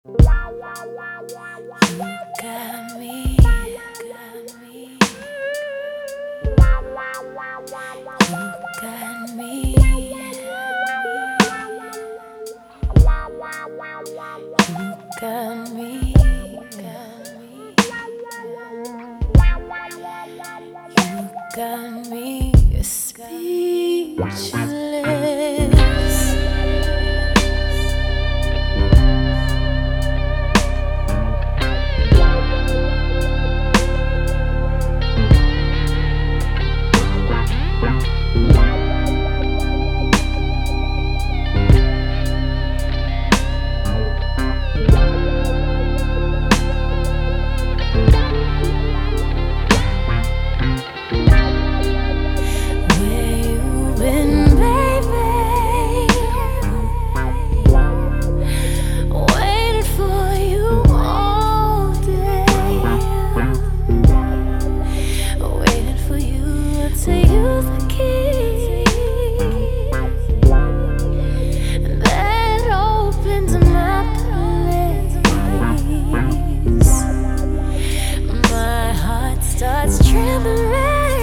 You got me, you got me, you got me, you got me, you got me speechless. Starts trembling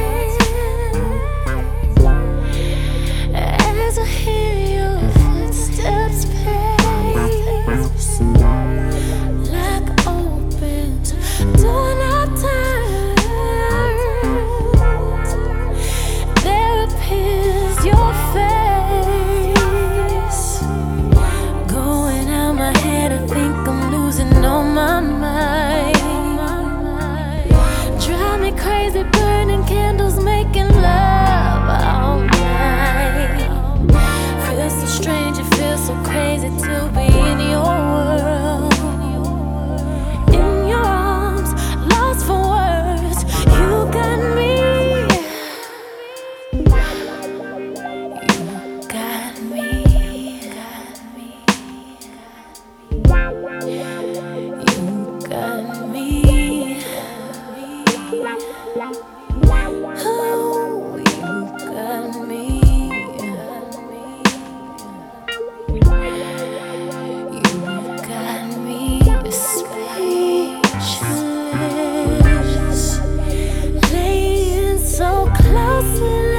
as I hear your footsteps pace, like open door of time. There appears your face, going out my head. I think I'm losing all my mind. Crazy, burning candles, making love all night. Feels so strange, it feels so crazy to be in your world, in your arms, lost for words. You got me, you got me, you got me. Oh, you got me. You got me speechless, laying so closely.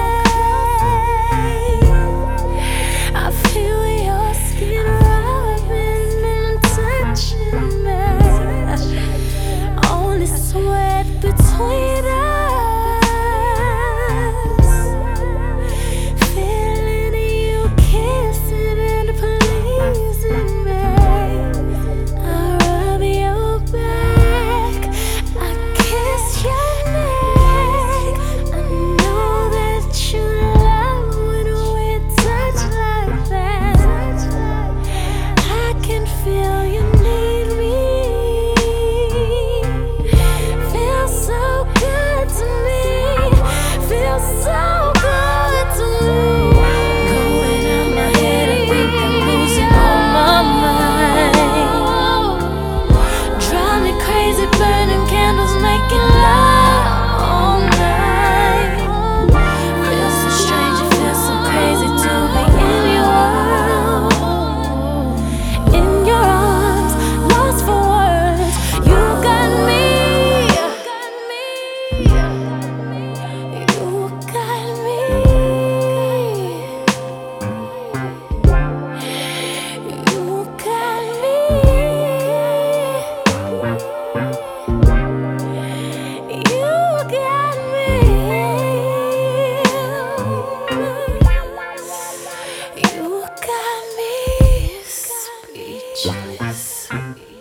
I feel your skin rubbing and touching me. Only sweat between us. You got me speechless.